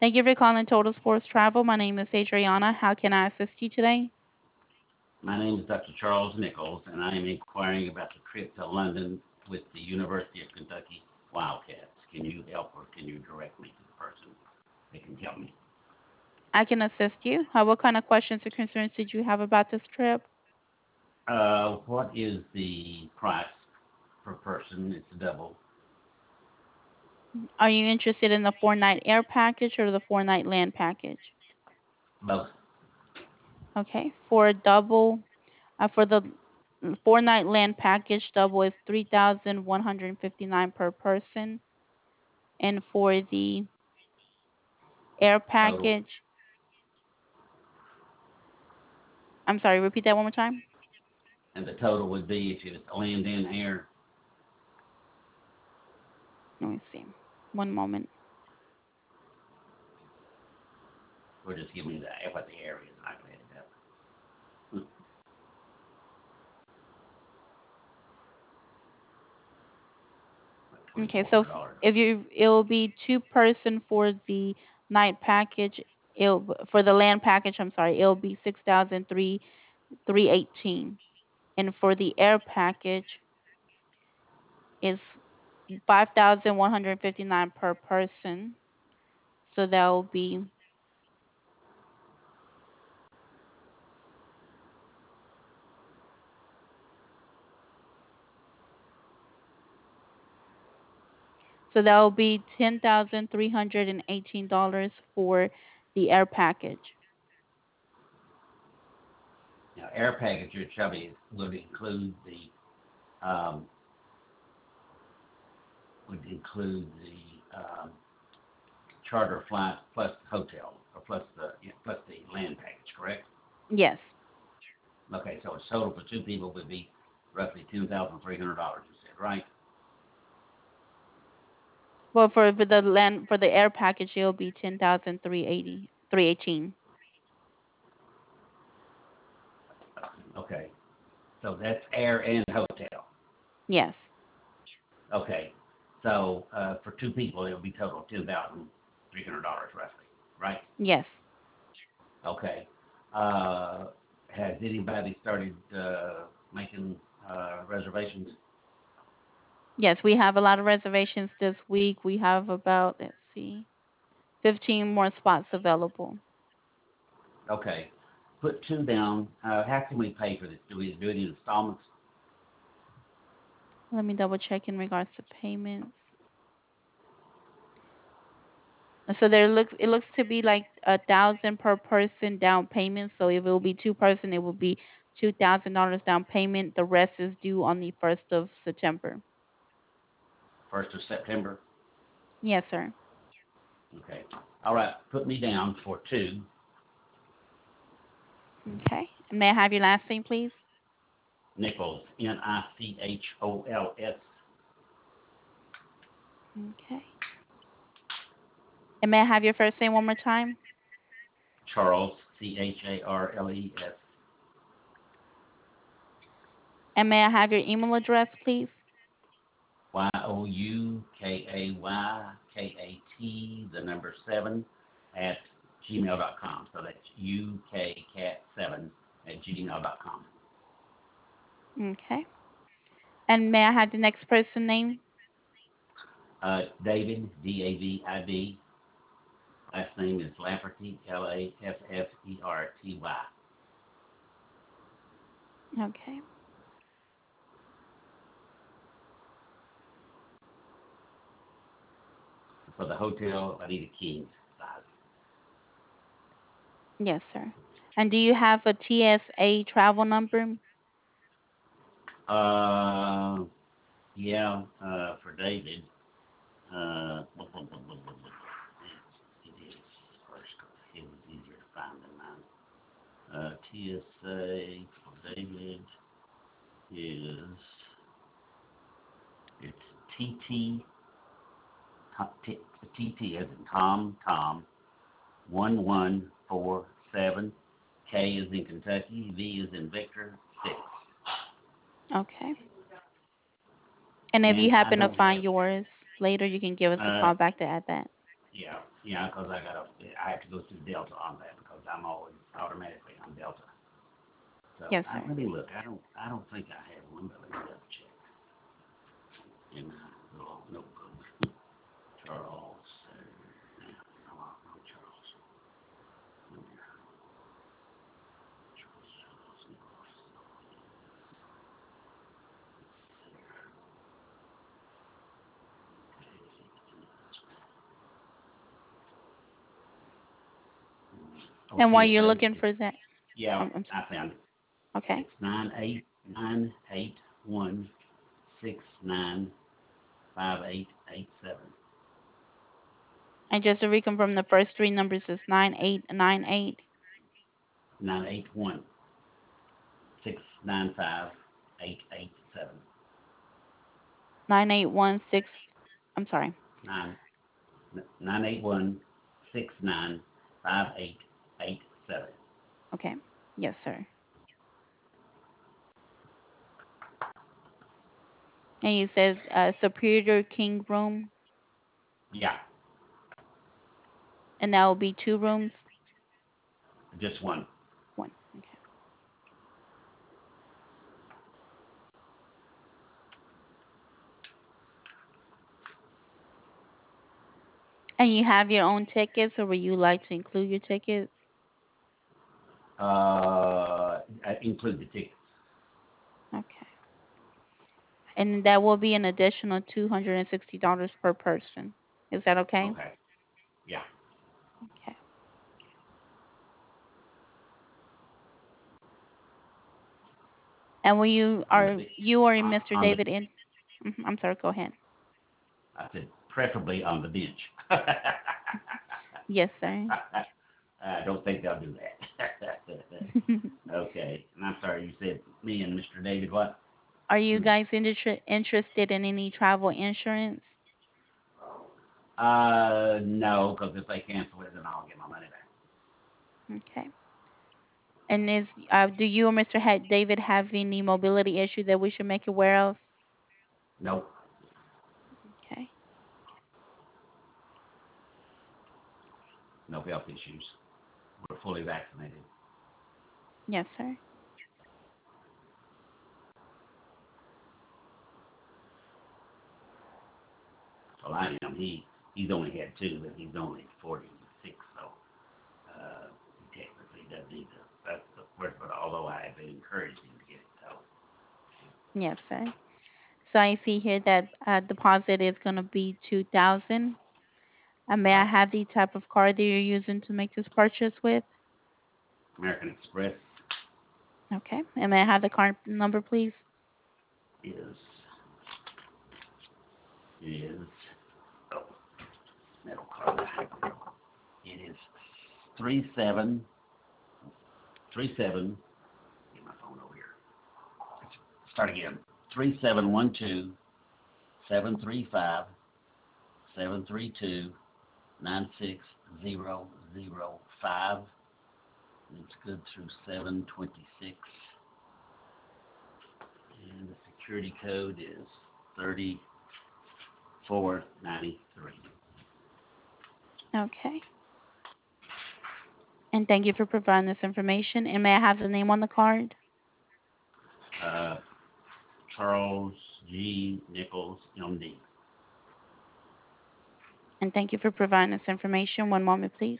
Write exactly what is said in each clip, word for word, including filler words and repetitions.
Thank you for calling Total Sports Travel. My name is Adriana. How can I assist you today? My name is Doctor Charles Nichols, and I am inquiring about the trip to London with the University of Kentucky Wildcats. Can you help or can you direct me to the person that can help me? I can assist you. Uh, what kind of questions or concerns did you have about this trip? Uh, what is the price per person? It's a double. Are you interested in the four night air package or the four night land package? Both. Okay, for a double, uh, for the four night land package, double is three thousand one hundred fifty nine per person, and for the air Total. package, I'm sorry, repeat that one more time. And the total would be if it's land and air, Let me see. One moment. or just give me the what the air is, and I can add it up. Like twenty Okay, four so hundred f- dollars. if you, it'll be two person for the night package. It'll for the land package. I'm sorry, it'll be six thousand three three eighteen, and for the air package is five thousand one hundred fifty nine per person. So that will be so that will be ten thousand three hundred and eighteen dollars for the air package. Now, air package, your chubby would include the um, would include the um, charter flight plus hotel or plus the plus the land package, correct? Yes. Okay, so a total for two people would be roughly two thousand three hundred dollars. You said, right? Well, for, for the land for the air package, it'll be ten thousand three eighty three eighteen. Okay, so that's air and hotel. Yes. Okay, so uh, for two people, it would be total ten thousand three hundred dollars roughly, right? Yes. Okay. Uh, has anybody started uh, making uh, reservations? Yes, we have a lot of reservations this week. We have about, let's see, fifteen more spots available. Okay. Put two down. Uh, how can we pay for this? Do we do it in installments? Let me double check in regards to payments. So there looks it looks to be like a thousand per person down payment. So if it will be two person, it will be two thousand dollars down payment. The rest is due on the first of September. First of September. Yes, sir. Okay. All right. Put me down for two. Okay. May I have your last name, please? Nichols. N I C H O L S. Okay. And may I have your first name one more time? Charles. C H A R L E S. And may I have your email address, please? Y O U K A Y K A T, the number seven, at gmail dot com. So that's U K cat seven at gmail dot com. Okay. And may I have the next person name? Uh, David, D A V I D. Last name is Lafferty, L A F F E R T Y. Okay. For the hotel, I need a king size. Yes, sir. And do you have a T S A travel number? Uh, yeah, uh, for David, uh, it is first, it was easier to find than mine. Uh, T S A for David is, it's T T, T T as in Tom, Tom, one one four seven. K is in Kentucky, V is in Victor, six. Okay. And if you And I happen to don't find have, yours later, you can give us a uh, call back to add that. yeah. Yeah, because I got to, I have to go through Delta on that because I'm always automatically on Delta. So Yes, I, sir. let me look. I don't, I don't think I have one, but let me double check in my little notebook. Charles, uh, no, no, no, Charles. No, Charles, Charles, no, And while okay, you're okay. looking It's, for that, yeah, I'm, I'm I sorry. found it. Okay. It's nine eight nine eight one six nine five eight eight seven. And just to reconfirm, the first three numbers is nine eight nine eight Nine eight one six nine five eight eight seven. nine eight one six. I'm sorry. Nine nine eight one six nine five eight eight seven. Okay. Yes, sir. And you said uh, Superior King room, Yeah, and that will be two rooms. just one. One. Okay. And you have your own tickets, or would you like to include your tickets? Uh, include the tickets. Okay. And that will be an additional two hundred and sixty dollars per person. Is that okay? Okay. Yeah. Okay. And will you On the are beach. you or On, Mister on the. David in? Mhm, I'm sorry. Go ahead. I said preferably on the bench. Yes, sir. I don't think they'll do that. Okay. And I'm sorry, you said me and Mister David what? Are you Hmm. guys inter- interested in any travel insurance? Uh, no, because if they cancel it, then I'll get my money back. Okay. And is uh, do you or Mister Ha- David have any mobility issue that we should make aware of? Nope. Okay. No health issues. We're fully vaccinated. Yes, sir. Well, I am. He he's only had two, but he's only forty-six, so uh, he technically doesn't need to. That's the word. But although I have been encouraging him to get it, so Yes, sir. So I see here that uh, deposit is going to be two thousand. Uh, may I right. have the type of card that you're using to make this purchase with? American Express Okay. And may I have the card number, please? is is oh metal card. It is three seven three seven. Get my phone over here. Start again. Three seven one two seven three five seven three two nine six zero zero five. It's good through seven twenty six, and the security code is thirty four ninety three. Okay. And thank you for providing this information. And may I have the name on the card? Uh, Charles G. Nichols, M D. And thank you for providing this information. One moment, please.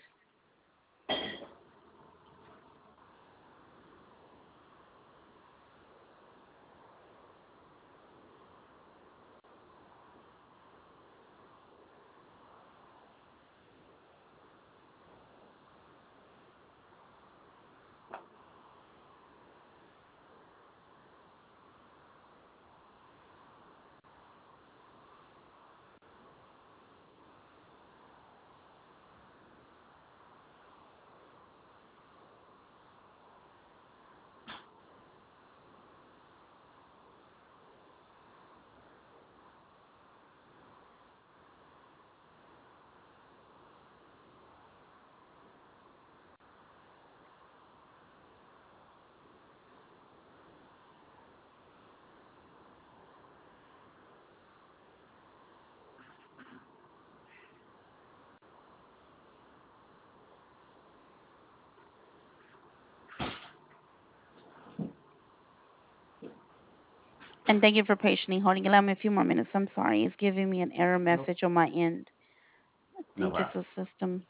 And thank you for patiently holding. Allow me a few more minutes. I'm sorry. It's giving me an error Nope. message on my end. I No think it's problem. a system.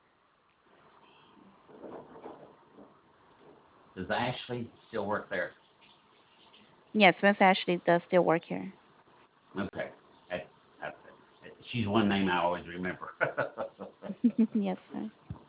Does Ashley still work there? Yes, Miss Ashley does still work here. Okay. That, that, she's one name I always remember. Yes, sir.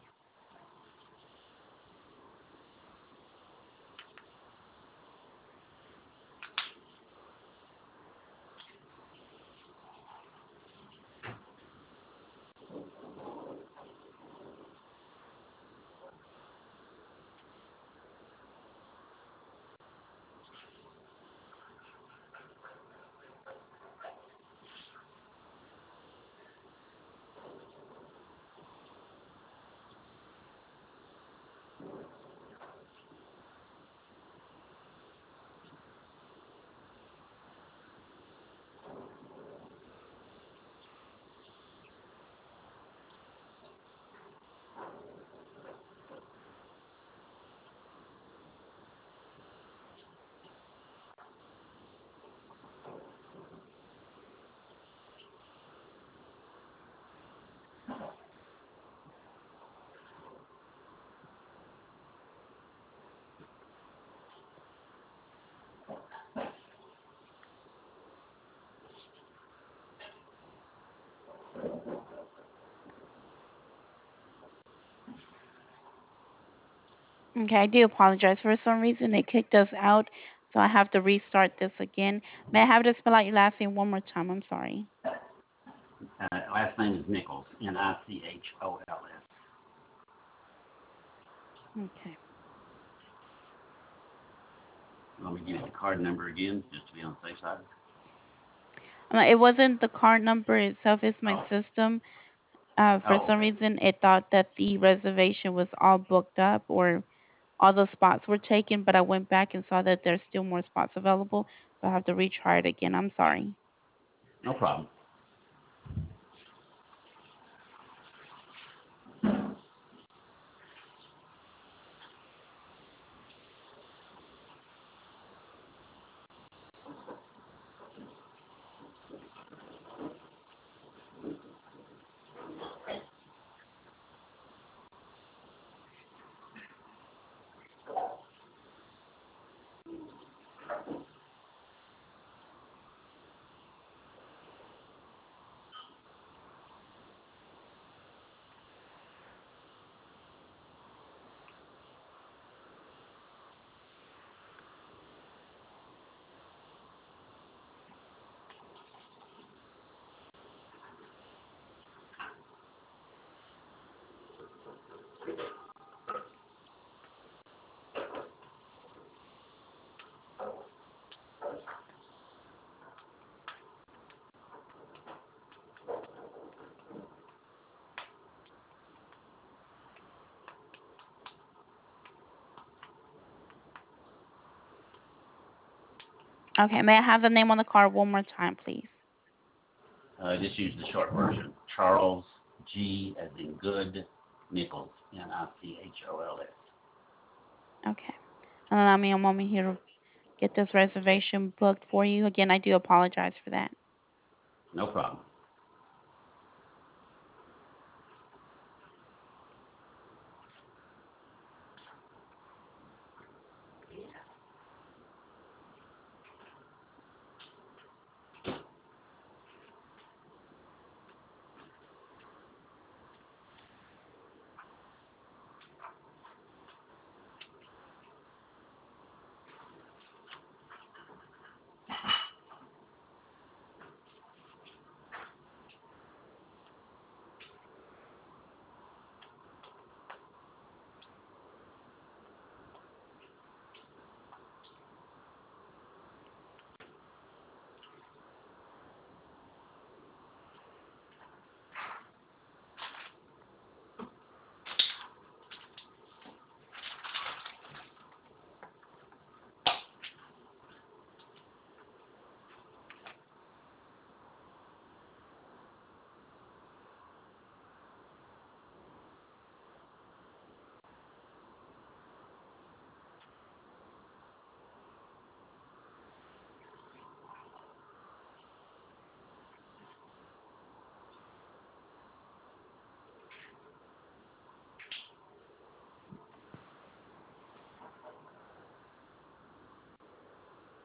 Okay, I do apologize. For some reason, it kicked us out, so I have to restart this again. May I have to spell out your last name one more time? I'm sorry. uh, last name is Nichols, N I C H O L S. Okay. Let me give you the card number again, just to be on the safe side. Uh, it wasn't the card number itself, it's my Oh, system. Uh, for oh, some okay. reason, it thought that the reservation was all booked up or all the spots were taken, but I went back and saw that there's still more spots available, so I have to retry it again. I'm sorry. No problem. Okay, may I have the name on the card one more time, please? Uh, just use the short version. Charles G, as in good, Nichols, N I C H O L S. Okay. And allow me a moment here to get this reservation booked for you. Again, I do apologize for that. No problem.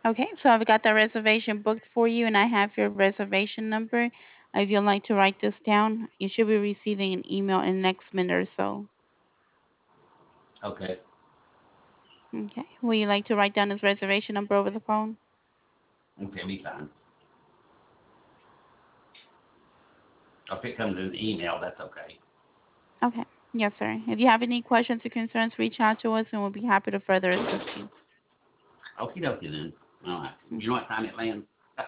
Okay, so I've got the reservation booked for you, and I have your reservation number. If you'd like to write this down, you should be receiving an email in the next minute or so. Okay. Okay. Will you like to write down his reservation number over the phone? Okay, be fine. If it comes in an email, that's okay. Okay. Yes, sir. If you have any questions or concerns, reach out to us, and we'll be happy to further assist you. Okie dokie then. All right. Mm. You know what time it lands?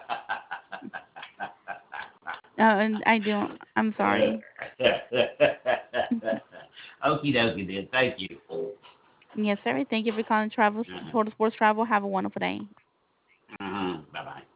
Uh, and I do. I'm sorry. Okie dokie then. Thank you. Yes, sir. Thank you for calling Travel Uh-huh. Total Sports Travel. Have a wonderful day. Uh-huh. Bye bye.